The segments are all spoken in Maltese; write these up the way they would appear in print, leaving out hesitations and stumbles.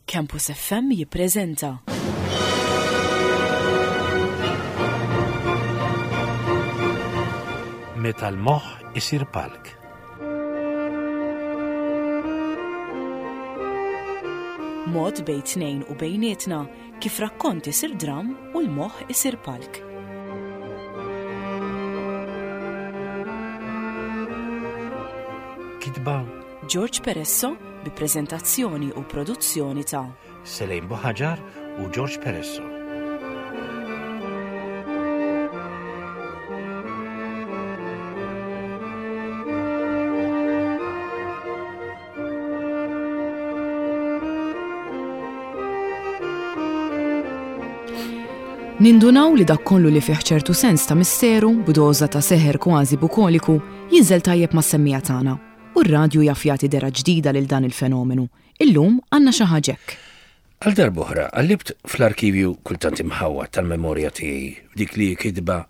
Campus FM jippreżenta. Meta l-moħħ isir palk. Mod bejn tnejn u bejnietna kif rakkont isir dram u l-moħħ isir palk. Kitba George Peresso bi preżentazzjoni u produzzjoni ta' Selejn Boħaġar u George Peresso. Nindunaw li dak kollu li fih ċertu sens ta' misteru, b'doża ta' seħer kważi bukoliku, jinżel tajjeb ma' semmija tagħna. U r-radju jaf jagħti dera ġdida lil dan il-fenomenu. Illum għandna xi ħaġa hekk. Għal darb'oħra qallibt fl-arkivju kultant imħawwa tal-memorja tiegħi dik li kitba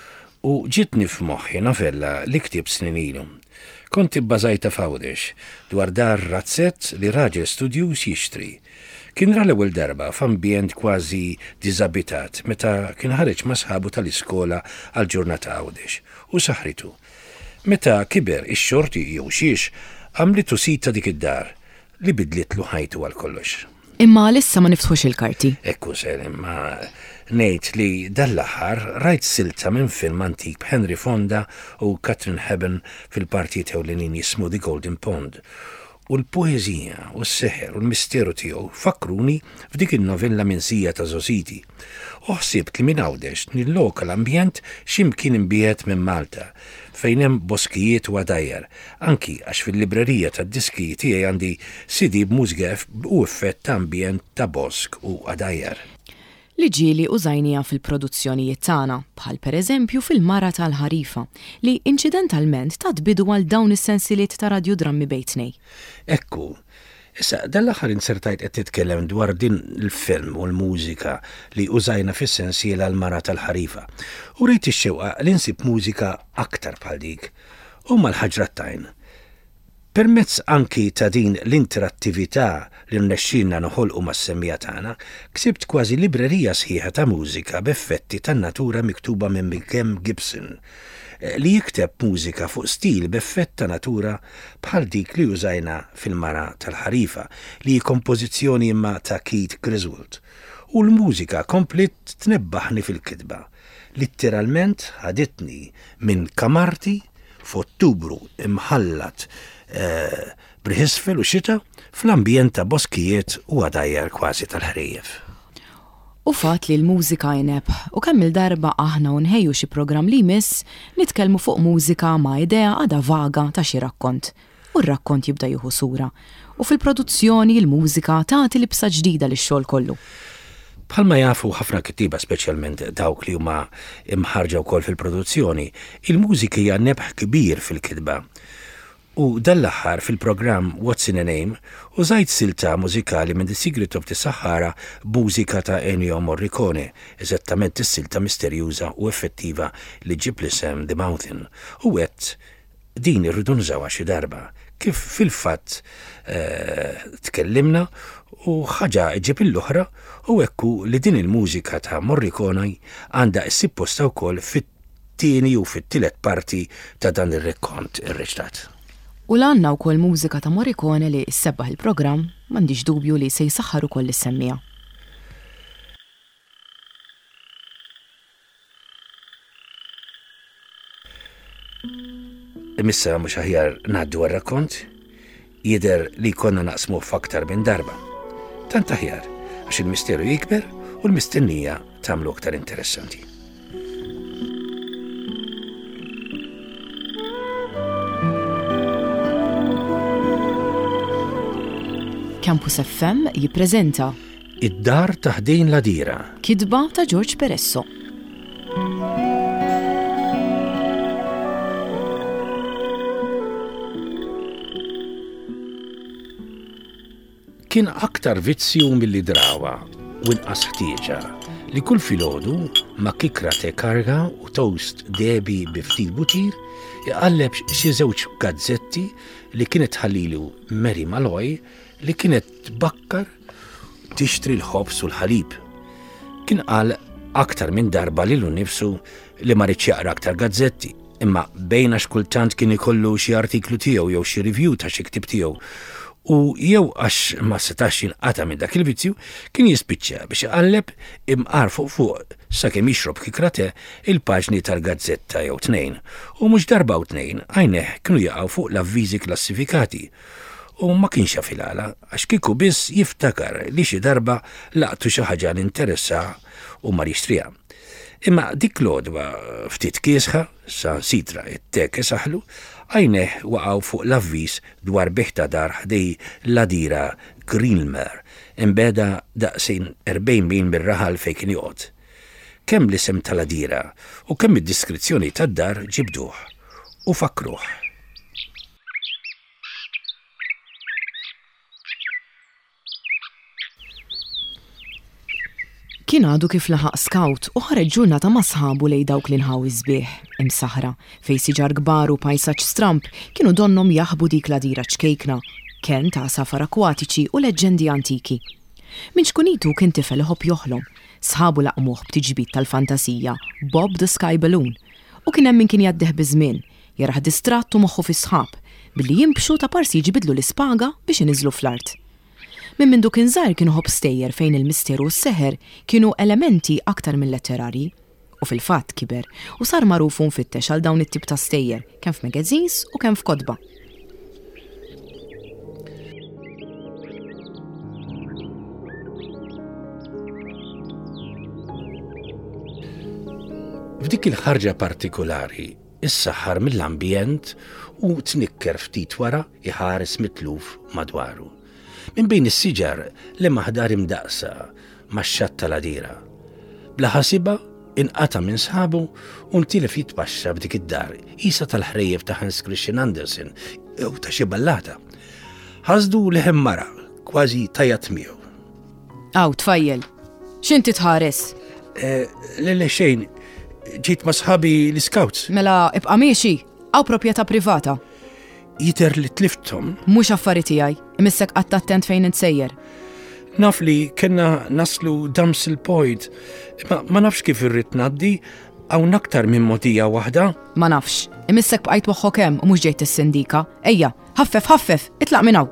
u ġitni f'moħħi novella li ktieb snin ilu. Kont ibbażajta f'Għawdex dwar dar razzett li raġel studjus jixtri. Kien ra l-ewwel darba f'ambjent kważi diżabitat meta kien ħareġ ma' sħabu tal-iskola għal ġurnata Għawdex u saħritu. Meta kiber ix-xorti jew xiex għamlitu sita dik id-dar li bidlitlu ħajtu għal kollox. Imma lissa ma niftħux il-karti. Ekku Selim, ma ngħid li dal-aħħar rajt silta minn film antik b'Henry Fonda u Katharine Hepburn fil-partit ewlenin jismu The Golden Pond. U l-poezija, u s-seħer, u l-misteru tiegħu fakruni f'dik il-novella minsija ta' Zositi. Uħsibt li minn Għawdex nil-lokal ambjent x'imkien imbiet minn Malta, fejn hemm boskijiet u għadajjar, anki għax fil-librerija tad-diski tiegħi għandi CD b'mużika u effett ta' ambjent ta' bosk u għadajjar. Li ġieli użajnija fil-produzzjonijiet tagħna, bħal pereżempju fil-Mara tal-Ħarifa, li inċidentalment tat bidu għal dawn is-sensiliet ta' radiodrammi bejn tnejn. Ekku, issa dal-aħħar insertajt qed titkellem dwar din il-film u l-mużika li użajna fis-sensiela l-Mara tal-Ħarifa. U rejt ix-xewqa li nsib mużika aktar bħal dik. Huma l-ħaġrattajn. Permezz anki ta' din l-interattività li nnexxinna noħolqu mas-semmija tagħna, ksibt kważi librerija sħiħa ta' mużika b'effetti tan-natura miktuba minn Kem Gibson, li jikteb mużika fuq stil b'effett ta' natura bħal dik li użajna fil-Mara tal-Ħarifa li kompożizzjoni imma ta' Keith Griswold. U l-mużika komplet tnebbaħni fil-kitba. Litteralment ħaditni minn kamarti f'Ottubru imħallat briħisfel u xita fl-ambjent ta' boskijiet u għadajjar kważi tal-ħrijef. U fat li l-mużika jneb u kemm il-darba aħna unħejju xi programm li jmiss nitkellmu fuq mużika ma' idea għada vaga ta' xi rakkont. U r-rakkont jibda jieħu sura. U fil-produzzjoni l-mużika tagħti libsa ġdida lix-xogħol kollu. Bħalma jafu ħafna kittiba speċjalment dawk li huma imħarġa wkoll fil-produzzjoni, il-mużika hija nebħ kbir fil-kitba. U dal-aħħar fil-programm What's in a Name użajt silta mużikali minn The Secret of the Sahara b'mużika ta' Ennio Morricone, eżattament is-silta misterjuża u effettiva li ġib l-isem The Mountain. U għedt din irridu nżawha xi darba. Kif fil-fatt tkellimna u ħaġa ġib l-oħra u ekku li din il-mużika ta' Morricone għandha ssib posta wkoll fit-tieni u fit-tielet parti ta' dan ir-rekkont ir-reċtat. U l-għanna u kol mużika ta' Morricone li s-sebbaħ il-program, mandiġ dubju li se jisaxħaru kol l-semmija. Imissa mux aħjar naddu għal-rakkont, jider li konna naqsmu f'aktar minn darba. Tant aħjar, għax il-misteru jikber u l-mistennija tamlu aktar interessanti. Campus FM jippreżenta Id-dar ta' ħdejn la dira. Kitba ta' George Peresso. Kien aktar vizzju milli drawa u inqas ħtieġa li kull filgħodu ma' kikra te karga u toast debi biftit butir iqalleb xi żewġ gazzetti li kienet ħallilu Mary Malloy li kienet tbakkar tixtri l-ħobs u l-ħalib. Kien qal aktar minn darba lilu nnifsu li ma rridx jaqra aktar gazzetti, imma bejn għax kultant kien ikollu xi artiklu tiegħu jew xi review ta' xi ktieb tiegħu. U jew għax ma setax jinqata minn dak il-vizzju, kien jispiċċa biex iqalleb imqar fuq sakemm jixrob kikrate il-paġni tal-gazzetta jew tnejn. U mhux darba u tnejn għajneh kienu jaqgħu fuq l-avviżi klassifikati. U ma kienx jafilala għax kieku biss jiftakar li xi darba laqtu xi ħaġa li interessa u ma jixtriha. Imma dik l-għodwa ftit kiesħa, Sansitra it-tek saħlu, għajneh waqgħu fuq l-avviż dwar biħta dar ħdej l-adira Greenmer, imbeda daqsejn 40 mil mir-raħal fejn kien joqgħod. Kemm l-isem tal-adira u kemm id-diskrizzjoni tad-dar ġibduh u fakruh. Kien għadu kif laħaq scout u ħareġ ġurnata ma' sħabu lej dawk li nħawi sbieħ, imsaħra, fej siġar kbar u pajsaġġ stramp kienu donnom jaħbu dik l-adira ċkejkna, kien ta' safar akwatiċi u leġendi antiki. Min xkunitu kien tifel ħobb joħlom, sħabu laqmuh b'tiġbit tal-fantasija, Bob the Sky Balloon, u kien hemm min kien jaddeħ biżmien, jaraħ distrattu moħħu fi sħab, billi jimbxu ta' parsi jġibidlu l-ispaga biex iniżlu fl-art. Mindu kien żgħar kienu ħobb stejjer fejn il-misteru u s-seħer kienu elementi aktar mill-letterari. U fil-fatt kiber u sar magħruf u mfittex għal dawn it-tip ta' stejjer kemm f'magazines u kemm f'kotba. F'dik il-ħarġa partikolari issaħħar mill-ambjent u tnikker ftit wara iħares mitluf madwaru. Min bejn is-siġar li maħdar imdaqsa max-xatt tal-adira. Bla ħasiba inqata' minn sħabu u ntilef jitbaxxa b'dik id-dar isa tal-ħrejjef ta' Hans Christian Andersen jew ta' xi ballata. Ħasdu leħem mara kważi tajjat miegħu. Aw tfajjel, x'inti tħares? Lele xejn, ġejt ma' sħabi l-scouts. Mela ibqa' miexi, aw proprjetà privata. Jiter li tlifthom. Mhux affarijiet tiegħi, imissek qatt attent fejn insejjer. Naf li kellna naslu Damsel Point, ma nafx kif irrid ngħaddi hawn aktar minn mogħdija waħda. Ma nafx, imissek bqajt waħħok hemm u mhux ġejt is-sindika. Ejja, ħaffef, itlaq minn hawn.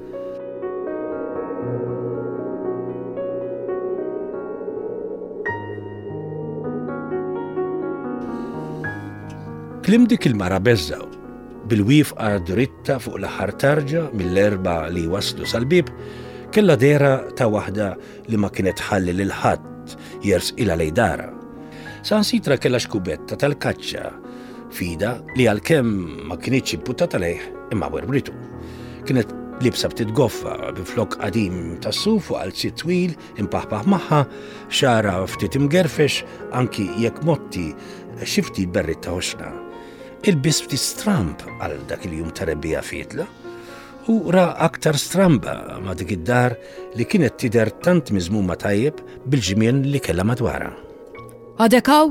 Klim dik il-mara beżżaw bil-wifqa dritta fuq l-aħħar tarġa mill-erba li waslu sal-bib, kella dera ta' waħda li ma kienet ħalli lil ħadd jersqilha lejn dara. Sansitra kella xkubetta tal-kaċċa fida li għalkemm ma kienitx imputtata lejh imma werbritu. Kienet libsa ftit goffa bi flok qadim tas-suf u qalzi twil impaħpaħ magħha, xara ftit imgerfex anki jekk motti xi ftit berrit ta' ħoxna. Il-bis ftit stramp għal dak il-jum ta' rebbija fietla u ra aktar stramba ma' dik id-dar li kienet tidher tant miżmuma tajjeb bil-ġimien li kellha madwara. Għadekaw?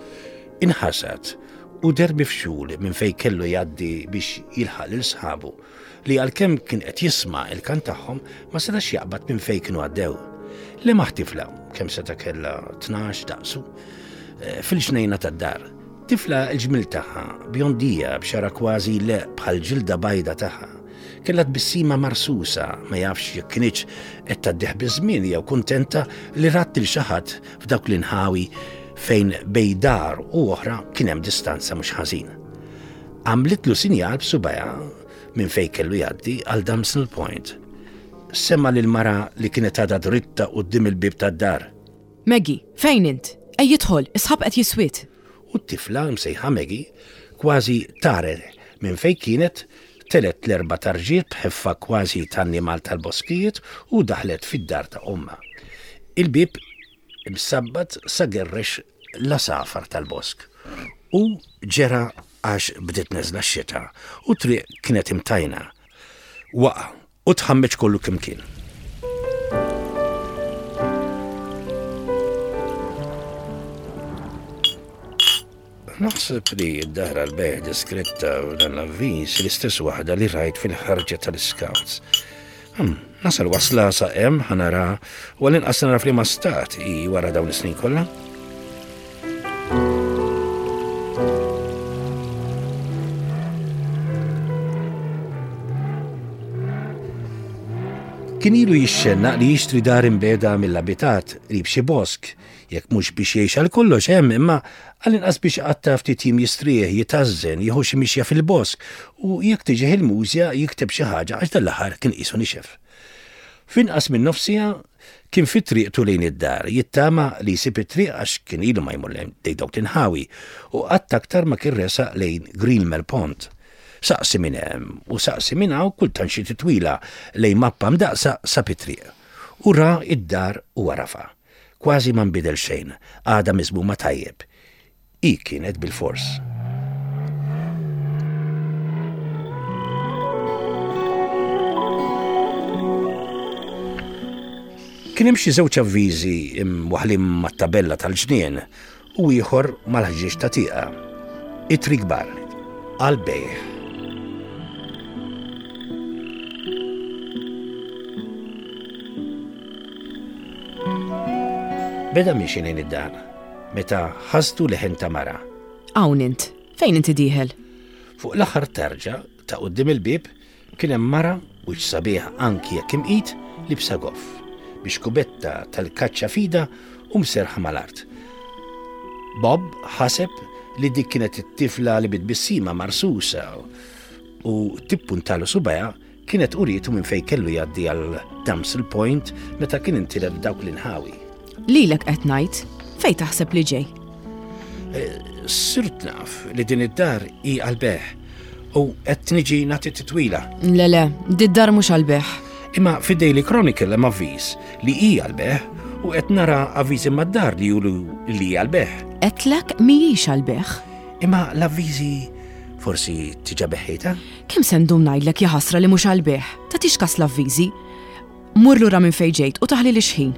Inħasat u derbi fxul minn fejn kellu jgħaddi biex jilħaq lil sħabu li għalkemm kien qed jisma' il-kant tagħhom ma setax jaqbad minn fejn kienu għaddew. Li maħtifla kemm seta' kellha 12 daqsu fil-ġnejna tad-dar. Tifla l-ġmil tagħha bjondija b'xara kważi le bħal ġilda bajda tagħha. Kellha tbissima marsusa ma jafx jekk kienx qed taddih biż-żmien jew kuntenta li ratti l xi ħadd f'dawk l-inħawi fejn bej dar u oħra kien hemm distanza mhux ħażin. Għamlitlu sinjal b'subajha minn fejn kellu jgħaddi għal Damsel Point. Semma lil mara li kienet għadha dritta quddiem il-bib tad-dar. Maggie, fejn int? Ej jidħol, isħab qed jiswiet. U t-tifla msejħa Maggie kważi tare minn fejn kienet telet l-erba' tarġiet bħeffa kważi tan-nimal tal-boskijiet u daħlet fid-dar ta' omma. Il-bib msabbat sa gerrex la safar tal-bosk u ġera għax bdiet neżla x-xita u triq kienet imtajna. Waqa' u tħammeġ kollu kemm kien. Naħseb li d-dahra l-beħ deskritta u dan l-avviż l-istess waħda li rajt fil-ħarġa tal-scouts. Nasal wasla sa' ħanara, u għal-inqas nara f'liema stat wara dawn is-snin kollha. Kien ilu jixxenna li jixtri dar imbeda mill-abitat rib xi bosk, jekk mhux biex jgħix għal kollox imma għall-inqas biex qatta ftit jiem jistrieħ, jitażżen, jieħu xi mixja fil-bosk u jekk tiġi il-mużja jikteb xi ħaġa għax dal-aħħar kien qisu nixef. F'inqas minn nofsija kien fi triqtu lejn id-dar, jittama li jsib it-triq għax kien ilu ma jmur lejn dejk tinħawi u qatt aktar ma kien resaq lejn Greenmel Pond. Saqsi minn hemm u saqsi minn hawn kultant xi titwila lejn mappa mdaqsa sa pitriq. U ra id-dar u warafa. Kważi ma nbidel xejn, għada miżmuma tajjeb. I kienet bil-fors. Kien hemm xi żewġ avviżi waħlim mat-tabella tal-ġnien u ieħor mal-ħġieġ ta' tieqa. It-triq kbar għall-bejgħ. Beda miexi lejn id-dar, meta ħastu leħen ta' mara. Hawn int, fejn inti dieħel? Fuq l-aħħar tarġa ta' quddiem il-bib kien hemm mara wiċċ sabiħ anki jekk imqit libsa goff biex kubetta tal-kaċċa fida u mserħa mal-art. Bob ħaseb li dik kienet it-tifla li bitbissima marsusa u tippuntalu subajja kienet urietu minn fejn kellu jgħaddi għal Damsel Point meta kien intilef dawk l-inħawi. Lilek qed ngħid, fejn taħseb li ġej? Sirt naf li din id-dar hi għall-beħ u qed niġi nagħti titwila. Le, did-dar mhux għall-beħ. Imma fid-Daily Chronicle hemm avviż li hi għall-beħ u qed nara avviżi mad-dar li julu li hi għall-beħ. Qedlek mhijiex għall-beħ. Imma l-avviżi forsi tiġa beħħejta? Kemm se ndum ngħidlek ja ħasra li mhux għall-beħ? Tagħtix kas l-avviżi. Mur lura minn fejn ġejt u taħli li xħin.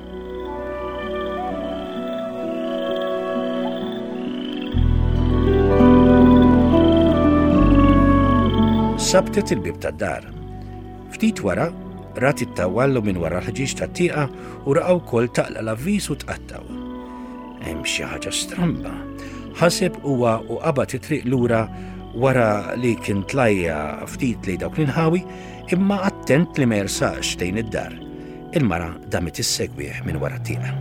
Sabtet il-bib tad-dar. Ftit wara, rat it-tawallu minn wara l-ħġieġ tat-tieqa u raqgħu wkoll taqla l-avviż u tqattaw. Hemm xi ħaġa stramba. Ħaseb huwa u qabad it-triq lura wara li kien tlajja ftit lejn dawk l-inħawi imma attent li ma jersaqx lejn id-dar. Il-mara damet issegwih minn wara t-tieqa.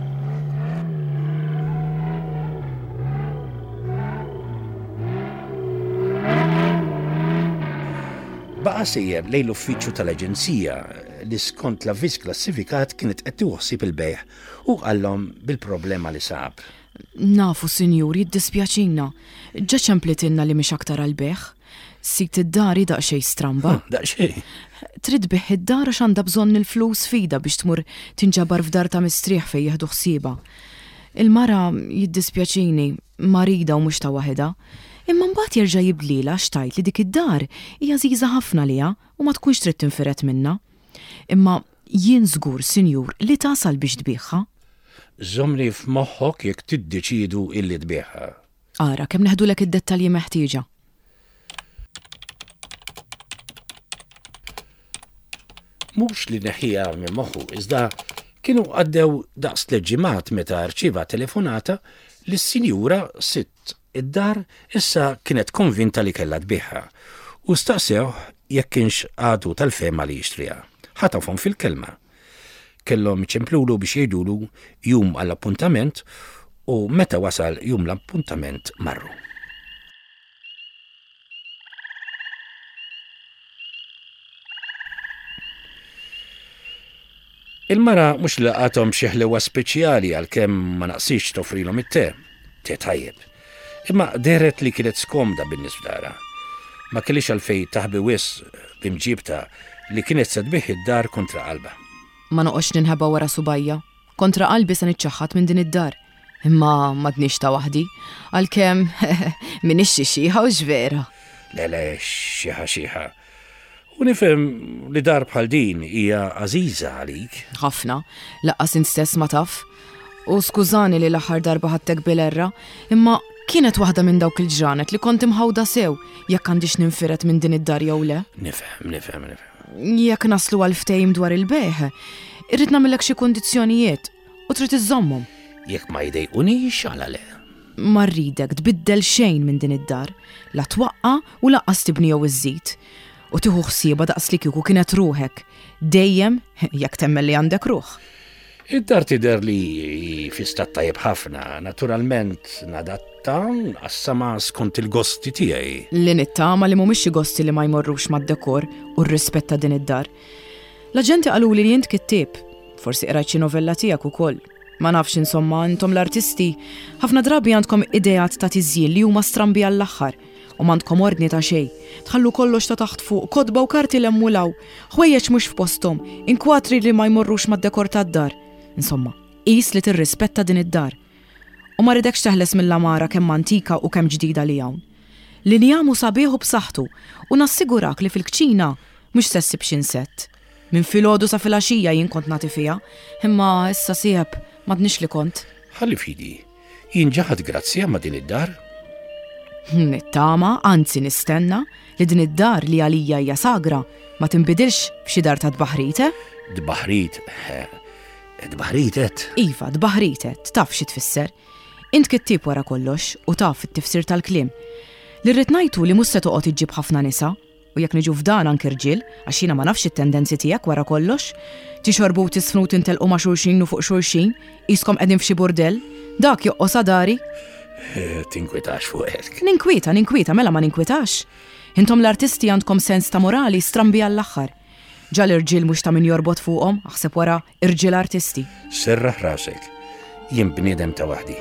Baqa sejjer lejn l-uffiċċju tal-Aġenzija li skont l-avviż klassifikat kienet qed tuħsib il-bejħ u qallhom bil-problema li sab. Nafu, sinjur, jiddispjaċina. Ġa ċemplitilna li mhix aktar għall-beħ. Sit id-dari daqsxejn stramba. Daqsxejn. Trid beħ id-dar għax għandha bżonn il-flus fida biex tmur tinġabar f'dar ta' mistrieħ fejn jieħdu ħsiebha. Il-mara jiddispjaċini, marida u mhux ta' waħedha. Imma mbagħad jerġa' jibdlilha xtajt li dik id-dar hija żgħiża ħafna liha u ma tkunx trid tinfiret minnha. Imma jien żgur, sinjur, li tasal biex tbieħħa. Żommli f'moħħok jekk tiddeċiedu illi tbieħħa. Ara kemm neħdulek id-dettalji meħtieġa. Mhux li neħħiha minn moħħu, iżda kienu għaddew daqs tleġġimat meta rċieva telefonata li s-sinjura sitt id-dar issa kienet konvinta li kellha tbieħħa u staqsew jekk kienx għadu tal-fema li jixtriha. Ħatafhom fil-kelma. Kellhom iċemplulu biex jgħidulu jum għall-appuntament u meta wasal jum l-appuntament marru. Il-mara mhux laqathom xi ħlewa speċjali għalkemm ma naqsix toffrilhom it-te. Te tajjeb. Imma deret li kienet skomda bin-nisfdara. Ma kellix għalfej taħbi wis bimġibta li kienet sedbiħ id-dar kontra qalba. Ma noqgħodx ninħeba wara subajja. Kontra qalbi se niċċaħħad minn din id-dar. Imma m'għadniex ta' waħdi, għalkemm minix xi xieħa u x'vera. Le, xieħa. U nifhem li dar bħal din hija għażiża għalik. Ħafna, laqqas int stess ma taf. U skużani li l-aħħar darba ħadtek bil-erra, imma kienet waħda minn dawk il-ġranet li kont imħawda sew jekk għandix ninfiret minn din id-dar jew le. Nifhem. Jekk naslu għal ftehim dwar il-beħ, irrid nagħmellek xi kundizzjonijiet u trid iżommhom. Jekk ma jdejqunix għala le. Ma rridek tbiddel xejn minn din id-dar, la twaqqa u laqqas tibni jew iżżid. U tieħu ħsieba daqs li kieku kienet ruħek, dejjem jekk temmel li għandek ruħ. Id-dar tidher li fi stat tajjeb ħafna, naturalment nadatta qassama skont il-gosti tiegħi. Li nittama li mhumiex xi gosti li ma jmorrux mad-dekor u rrispetta din id-dar. L-aġenti qaluli li jint kittieb, forsi qrajt xi novella tiegħek ukoll. Ma nafx insomma, intom l-artisti, ħafna drabi għandkom idejat ta' tiżjien li huma strambi għall-aħħar u m'għandkom ordni ta' xejn. Tħallu kollox ta' taħt fuq, kodba u karti l-emmulaw, ħwejjeġ mhux f'posthom, inkwatri li ma jmorrux mad-dekor tad-dar. Insomma, qis li tirrispetta din id-dar. U ma ridekx teħles mill-amara kemm antika u kemm ġdida li hawn. Li njamu sabiħu b'saħħtu u nassigurak li fil-kċina mhux se ssib x'insett. Minn filgħodu sa filgħaxija jien kont nagħti fiha, imma issa sieb m'għadniex li kont. Ħalli fidi, jien ġaħad grazzja ma' din id-dar? Nittama, anzi nistenna, li din id-dar li għalija hija sagra ma tinbidilx f'xi dar ta' dbaħrite? Dbaħrit, dbaħritet. Iva, dbaħritet, taf xi tfisser. Int kittieb wara kollox u taf it-tifsir tal-kliem. Li rrid ngħidu li mhux se toqgħod iġġib ħafna nisa, u jekk niġu f'dan anke rġiel, għax jiena ma nafx it-tendenzi tiegħek wara kollox, tixorbu u tisfnu tintelqu ma' xulxin u fuq xulxin, qiskom qegħdin f'xi burdell, dak joqqos dari. Tinkwitax fuq hekk. Ninkwita, mela ma ninkwitax. Intom l-artisti għandkom sens ta' morali strambi għall-aħħar. Ġal irġiel mhux ta' min jorbot fuqhom, aħseb wara irġiel artisti. Serraħ rasek, jien bniedem ta' waħdi.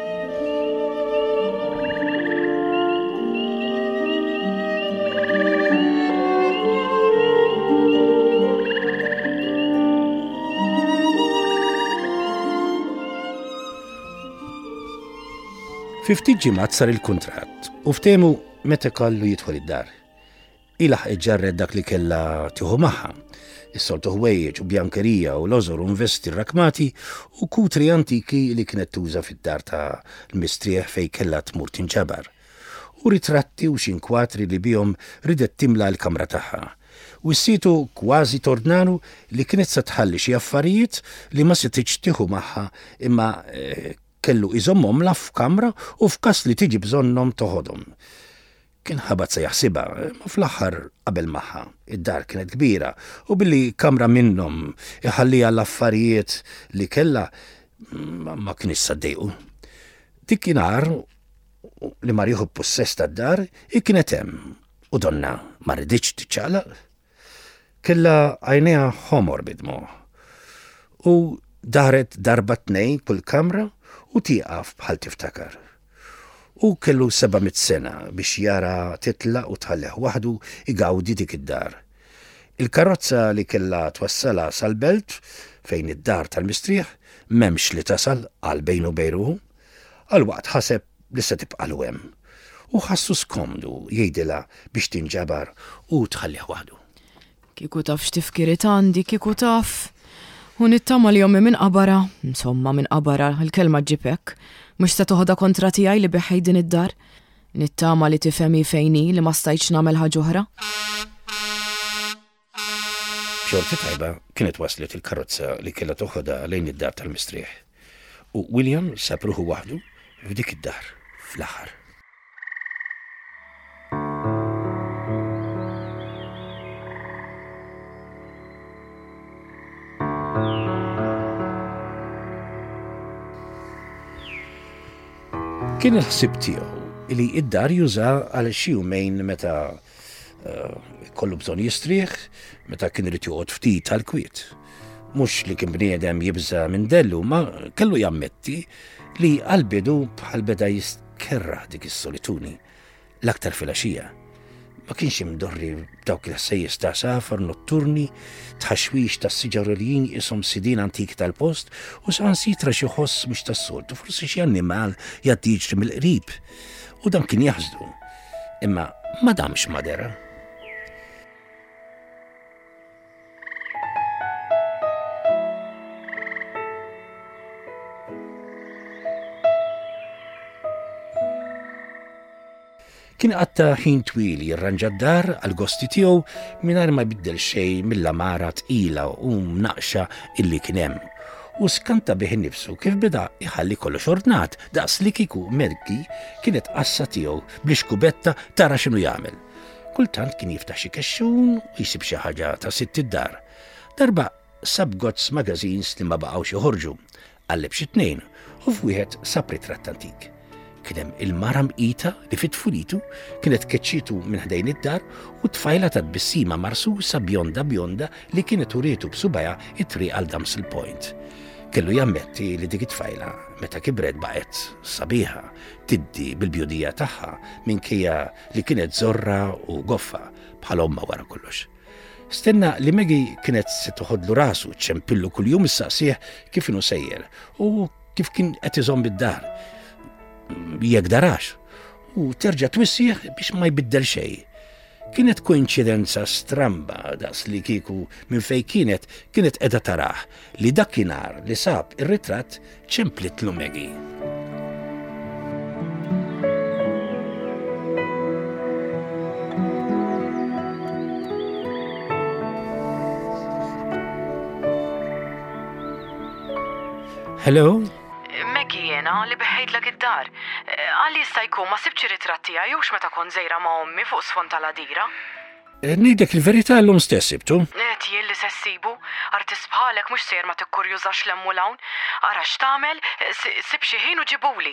Fi ftit ġimgħat sar il-kuntratt u ftehmu meta kollu jidħol id-dar. Ilaħ iġġarred dak li kellha tieħu magħha, is-soltu ħwejjeġ u bjankerija u l-ożor u investi rakmati u kutri antiki li kienet tuża fid-dar ta' l-mistrieħ fejn kellha tmur tinġabar. U ritratti u xi nkwatri li bihom ridet timla l-kamra tagħha. U s-situ kważi tornanu li kienet se tħalli xi affarijiet li ma setitx tieħu magħha imma kellu iżommhom la f'kamra u f'każ li tiġi bżonnhom toħodhom. Kien ħabat se jaħsibha, ma fl-aħħar qabel magħha. Id-dar kienet kbira u billi kamra minnhom iħallija l-affarijiet li kellha ma kienx saddejqu. Dik kienar li ma rieħu possess tad-dar kienet hemm u donna ma rriditx tiċċaqlaq. Kellha għajnejha ħomor bidmu. U daret darba tnejn kull kamra u tieqaf bħal tiftakar. U kellu 700 sena biex jara titla u tħalleħ waħdu igawdi dik id-dar. Il-karozza li kella twassala sal-belt fejn id-dar tal-mistrieħ m'hemmx li tasal għal bejnu bejruhu, għal waqt ħaseb li se tibqa' hemm. U ħassu skomdu jgħidilha biex tinġabar u tħalleħ waħdu. Kieku taf x'tifkirit għandi, kieku taf. U nittama li jommi minn qabara, insomma minn qabara, il-kelma ġipek, mux se toħda kontra tiegħi li beħħej din id-dar. Nittama li tifhemi fejni li ma stajtx nagħmel ħaġa oħra. Xorti tajba kienet waslet il-karozza li kellha toħodha lejn id-dar tal-mistrieħ. U William sab ruħu waħdu f'dik id-dar fl-aħħar. Kien il-ħsib tiegħu li id-dar juża għal xi jumejn meta kollu bżonn jistrieħ, meta kien irid joqgħod ftit tal-kwiet. Mhux li kien bniedem jibża minn dellu, ma kellu jammetti li għal-bidu bħal beda jiskerraħ dik is-solituni l-aktar filgħaxija. Ma kienx imdorri dawk il-ħsejjes ta' safar notturni, tħaxwix ta' siġarolin jisom sidin antik tal-post u sansitra xi ħoss mhux tas-soltu, forsi xi annimal jgħaddi jiġri mill-qrib. U dan kien jaħsdu. Imma ma damx madera. Kien qatta ħin twil jirranġa d-dar għal-gosti tiegħu mingħajr ma jbiddel xejn mill-amara tqila u mnaqxa illi kien hemm. U skanta bih innifsu kif bida iħalli kollox ordnat daqs li kieku Maggie kienet qassa tiegħu bl-xkubetta tara x'inhu jagħmel. Kultant kien jiftaħ xi kexxun u jsib xi ħaġa ta' sitt id-dar. Darba sab Gods magazines li ma baqgħux joħorġu, qalleb xi tnejn u f'wieħed sab ritratt antik. Kien hemm il-mara mqita li fit-tfulitu kienet keċċitu minn ħdejn id-dar u tfajla ta' bissima marsusa bjonda li kienet urietu b'subajha it-triq għal Damsel Point. Kellu jammetti li dik it-tfajla meta kibret baqgħet sabiħa tiddi bil-bjudija tagħha minkejja li kienet żorra u goffa bħal omma wara kollox. Stenna li Maggie kienet se toħodlu rasu ċempillu kuljum issaqsih kif inhu sejjer u kif kien qed iżomm bid-dar. Jekk darax u terġa' twissih biex ma jbiddel xejn. Kienet koinċidenza stramba daqs li kieku minn fejn kienet qiegħda taraħ li dakinhar li sab ir-ritratt ċemplitlu Maggie. Hello? Maggie jena li beħejtlek id-dar. Għalli jista' jkun ma sibx ritratt tiegħi jew meta kont żejra ma' ommi fuq sfond tal-għadira. Ngħidlek il-verità llum stess sibtu. Jien li se ssibu, artist bħalek mhux sejr ma tikkurjużax l-hemm u l-hawn, ara x'tagħmel, sib xi ħin u ġibuli.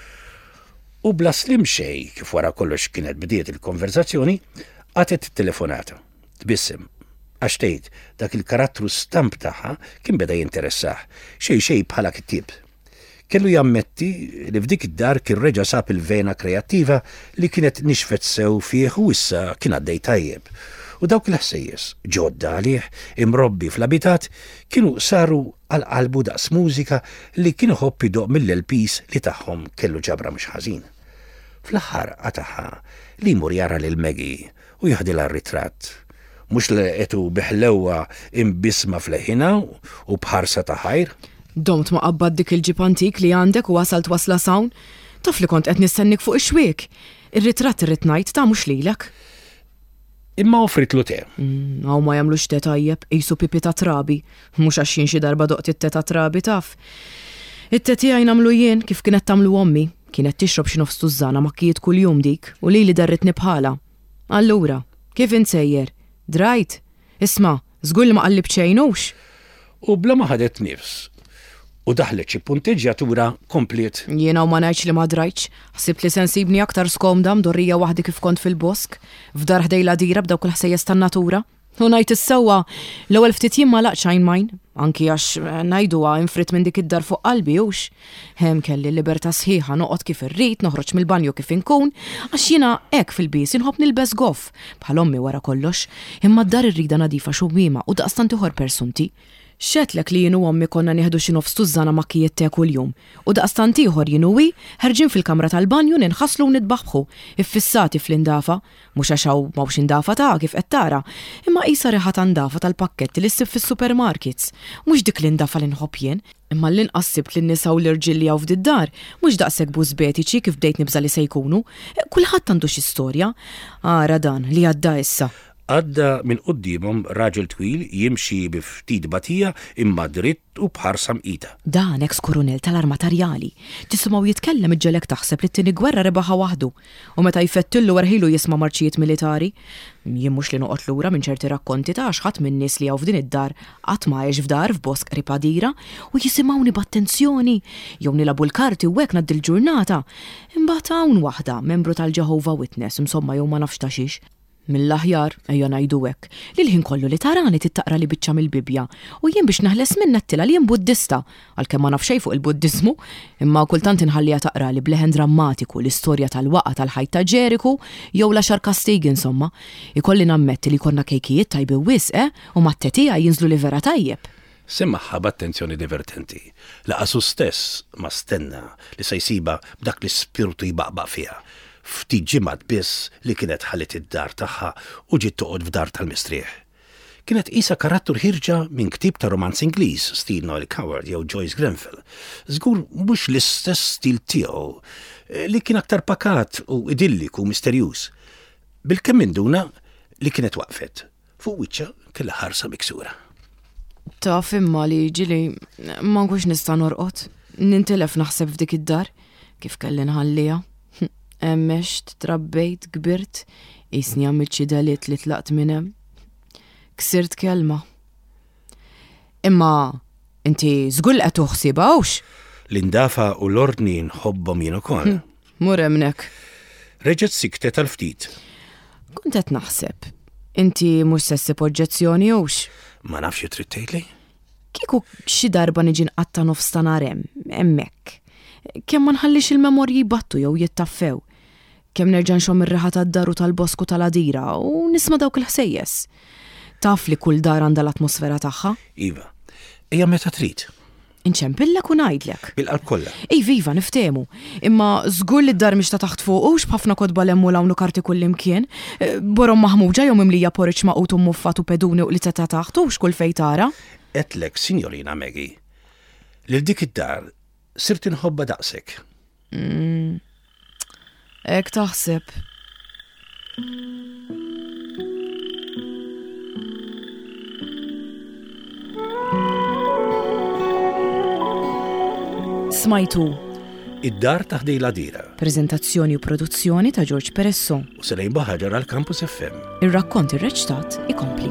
U bla slim xejn kif wara kollox kienet bdiet il-konverzazzjoni, għatet it-telefonata. Tbissem. Għax tgħid dak il-karattru stamp tagħha kien beda jinteressaħ, xejn bħala kittieb. Kellu jammetti li f'dik id-dar kien reġa' sab il-vena kreattiva li kienet nixfet sew fih u issa kien għaddej tajjeb. U dawk il-ħsejjes ġodda għalih imrobbi fl-abitat kienu saru għal-qalbu daqs mużika li kienu ħobb idoq mill-LPs li tagħhom kellu ġabra mhux ħażin. Fl-aħħar qataħħa li jmur jara lil Maggie u jaħdilha r-ritratt. Mhux li qetu biħlewwa imbisma fleħina u bħarsa ta' ħajr. Domt ma qabbad dik il-ġib antik li għandek u wasalt wasla sawn? Taf li kont qed nistennik fuq ix-xwiek. Ir-ritratt irrid ngħid ta' mhux lilek. Imma offritlu te. Hawn ma jagħmlux te tajjeb, qisu pipi ta' trabi, mhux għax jien xi darba doqt it-te ta' trabi taf. It-te tiegħi nagħmlu jien kif kienet tagħmlu ommi, kienet tixrob xi nofs tużżana makkijiet kuljum dik u lili darritni bħala. Allura, kif insejjer? Drajt? Isma', żgur li ma qallib xejnux. U bla ma ħadet nifs. U daħlet xi punteġġjatura komplet. Jiena u ma ngħidx li ma drajtx, ħsibt li se nsibni aktar skomda mdorrija waħdi kif kont fil-bosk, f'dar ħdej l-għadira b'dawk il-ħsejjes tan-natura. U ngħid issewwa l-ewwel ftit jiem ma laqx għajn majn, anki għax ngħiduha infrit minn dik id-dar fuq qalbi hux. Hemm kelli libertà sħiħa noqgħod kif irrid, noħroġ mill-banju kif inkun, għax jiena hekk fil-bies inħobb nilbes goff bħal ommi wara kollox, imma d-dar irrida nadifa xummiema u daqstant ieħor persunti. Xetlek li jienu ommi konna nieħdu xi nofs tużżana makkijiet te kuljum u daqstant ieħor jinuwi ħerġin fil-kamra tal-banju ninħasslu u nitbaħħu iffissati fl-indafa, mhux għax hawn m'hawnx indafa ta' kif qed tara, imma qisha riħa ta' ndafa tal-pakketti li ssib fis-supermarkets, mhux dik l-indafa li nħobb jien, imma l-inqas sibt li n-nisa u l-irġiel li hawn f'did-dar mhux daqshekk bużbetiċi kif bdejt nibża li se jkunu, kulħadd għandu xi storja. Ara dan li għadda issa. Għadda minn qudiemhom raġel twil jimxi b'ftit batija imma dritt u bħarsa mqita. Dan eks-kurunell tal-armatarjali. Tisimgħu jitkellem iġġelek taħseb li t-tieni gwerra rebaħa waħdu u meta jfettillu warħilu jisma' marċijiet militari. Jien mhux li noqgħod lura minn ċerti rakkonti ta' x'ħadd min nies li hawn f'din id-dar qatt ma għex f'dar f'bosk qrib għadira u jisimgħuni b'attenzjoni jew nilabu l-karti u hekk ngħaddi l-ġurnata. Imbagħad hawn waħda membru tal-Jehovah Witness insomma jew ma nafx ta' xiex. Mill-aħjar, ejja ngħidu hekk, li l-ħin kollu li tarani tittaqra li biċċa mill-Bibja u jien biex naħles minna t-tila li jien Buddista, għalkemm ma naf xejn fuq il-Buddiżmu, imma kultant inħallija taqra li bleħen drammatiku l-istorja tal-waqa tal-ħajt ta' Ġeriku jew l-10 kastigi insomma. Ikolli nammetti li konna kejkijiet tajbi wisq u mat-tetija jinżlu li vera tajjeb. Semmaħħa b'attenzjoni divertenti. Laqasu stess ma stenna li se jsiba b'dak l-ispirtu jibaqbaq fiha. Ftit ġimgħat biss li kienet ħallet id-dar tagħha u ġiet toqgħod f'dar tal-mistrieħ. kienet isa karattur ħirġa minn ktib ta' romanz Ingliż, stil Noel Coward jew Joyce Grenfell. Żgur mhux l-istess stil tiegħu li kien aktar pakat u idilliku misterjuż. Bil-kemm induna li kienet waqfet fuq wiċċa kellha ħarsa miksura. Taf imma li ġili ma nkunx nista' norqod. Nintilef naħseb f'dik id-dar kif kelli nħallija. Emmext, trabbejt, kbirt, isni għamilt xi daliet li tlaqt minn hemm. Ksirt kelma. Imma inti żgur qed tuħsibhawx? L-indafa u l-ordni nħobbhom jien ukoll. Mur hemmhekk. Reġgħet siktet tal-ftit. Kont qed naħseb. Inti mhux se ssib oġġezzjoni hux? Ma nafx xi trid tgħidli? Kieku xi darba niġi nqatta' nofs ta' nhar hemmhekk. Kemm ma nħallix il-memorji jbattu jew jittaffew. Kemm nerġa' nxomm ir-riħa tad-dar u tal-bosku tal-għadira u nisma' dawk il-ħsejjes. Taf li kull dar għandha l-atmosfera tagħha? Iva, hija meta trid. Inċempillek u ngħidlek. Bil-qalb kollha. Iva, niftehmu. Imma żgur li d-dar mhix ta' taħt fuqux b'ħafna kotba lemmu lawnu karti kullimkien. Borom maħmuġa jew mimlija porridge maqut u muffat u peduni u li ta' taħtux kull fejn tara. Qedlek, Sinjorina Maggie, lil dik id-dar sirt inħobba daqshekk. Hekk taħseb. Smajtu Id-dar taħdejla dira. Preżentazzjoni u produzzjoni ta' George Peresson. U Selejn Baħaġar għal Campus FM. Ir-rakkont ir-reċtat ikompli.